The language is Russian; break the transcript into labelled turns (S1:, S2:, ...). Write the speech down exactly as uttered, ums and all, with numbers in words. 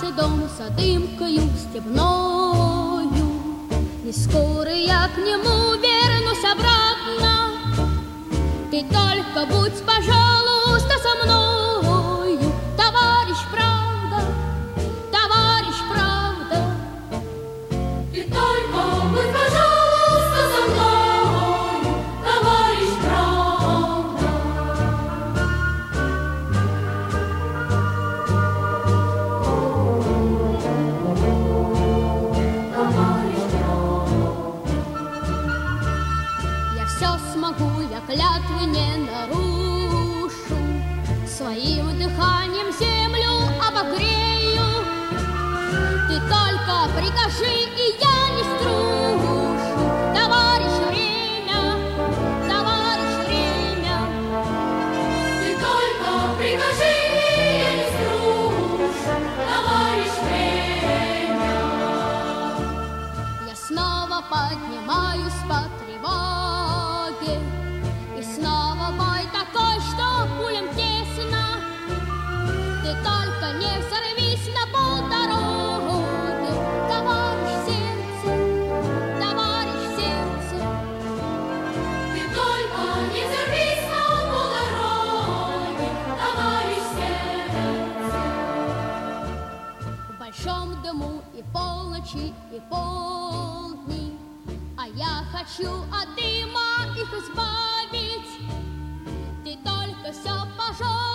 S1: красный дом за дымкою степною. Не скоро я к нему вернусь обратно. Ты только будь, пожалуйста, со мною, товарищ правда, товарищ правда.
S2: Ты только будь, пожалуйста, со мною, товарищ правда. Товарищ правда.
S1: Я все смогу, я клятвы не нарушу, своим дыханием землю обогрею. Ты только прикажи, и я не струшу, товарищ время, товарищ время.
S2: Ты только прикажи, и я не струшу, товарищ время.
S1: Я снова поднимаюсь по тревоге, и снова бой такой, что пулям тесно. Ты только не взорвись на полдороги, товарищ сердце, товарищ сердце.
S2: Ты только не взорвись на полдороги, товарищ сердце.
S1: В большом дыму и полночи, и полдни, а я хочу от дыма их избавить. Ты только все, пожалуйста,